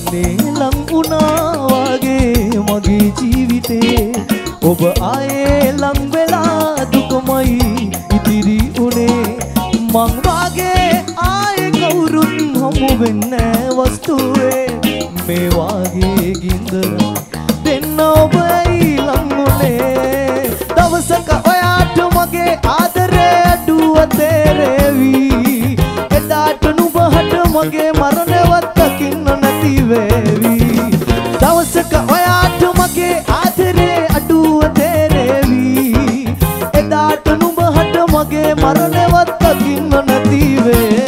අවසානයේ ලං වුණා වගේ මගේ ජීවිතේ ඔබ ආයේ ලං වෙලා දුකමයි ඉතිරි උනේ මං වාගේ ආයේ කවුරුත් හමු වෙන්නේ වස්තුවේ මේ වාගේ ගින්දර දෙන්න ඔබයි ලං උනේ දවසක ඔයාට මගේ ආදරේ අඩුව තේරෙවි එදාට නුඹහට මගේ මරණවත් දකින්න නැති වේවි දවසක ඔයාට මගේ ආදරේ අඩුව තේරෙවි එදාට නුඹහට මගේ මරණවත් දකින්න නැති වේවි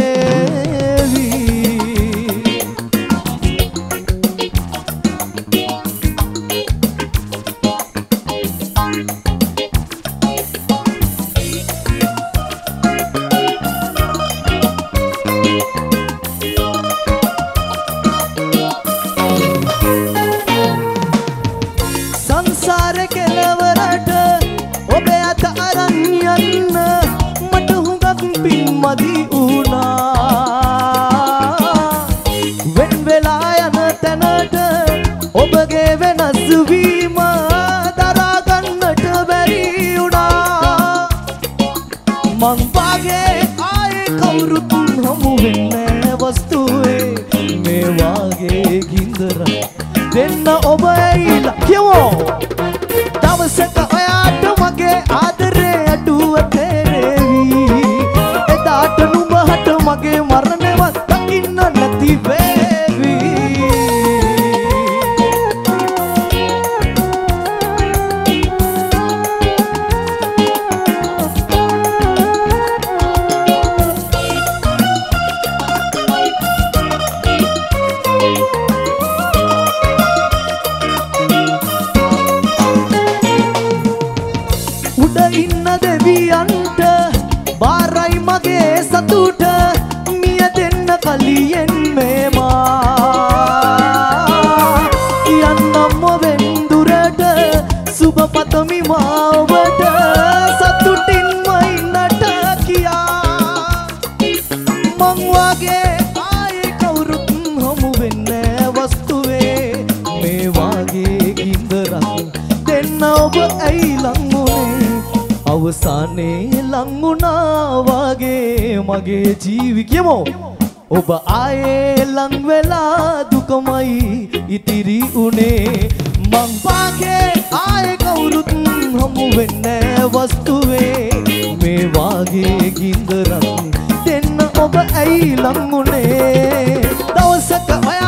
සංසාරේ කෙලවරට ඔබ අත අරන් යන්න මට හුඟක් පින්මදි වුණා වෙන් වෙලා යන තැනට ඔබගේ වෙනස් වීම දරා ගන්නට බැරි වුණා මං වාගේ ආයේ කවුරුත් හමු වෙන්නේ වස්තුවේ මේ වාගේ ගින්දර දෙන්න ඔබ ඇයිලා කියවෝ දවසක ඔයාට මගේ ආදරේ අඩුව තේරෙවි එදාට නුඹහට මගේ මරණවත් දකින්න නැති වේවි උඩ ඉන්න දෙවියන්ට බාරයි මගේ සතුට මිය දෙන්න කලියෙන් මේමා යන්නම වෙන්දුරට සුබ පතමි මා ඔබට සතුටින්ම ඉන්නට කියා මං වාගේ ආයේ කවුරුත් හමු වෙන්නේ වස්තුවේ මේ වාගේ ගින්දරක් දෙන්න ඔබ ඇයි ලං අවසානයේ ලං වුණා වගේ මගේ ජීවිතයමෝ ඔබ ආයේ ලං වෙලා දුකමයි ඉතිරි උනේ මං වාගේ ආයේ කවුරුත් හමු වෙන්නේ වස්තුවේ මේ වාගේ ගින්දරක් දෙන්න ඔබ ඇයි ලං උනේ දවසක